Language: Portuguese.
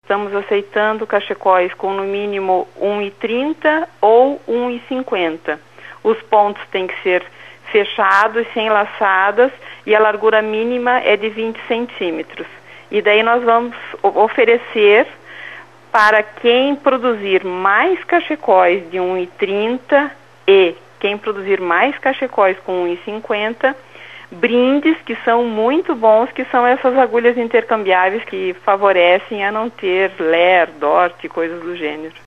Estamos aceitando cachecóis com no mínimo 1,30 ou 1,50. Os pontos têm que ser fechados, sem laçadas, e a largura mínima é de 20 centímetros. E daí nós vamos oferecer para quem produzir mais cachecóis de 1,30 e quem produzir mais cachecóis com 1,50, brindes que são muito bons, que são essas agulhas intercambiáveis que favorecem a não ter ler, dort e coisas do gênero.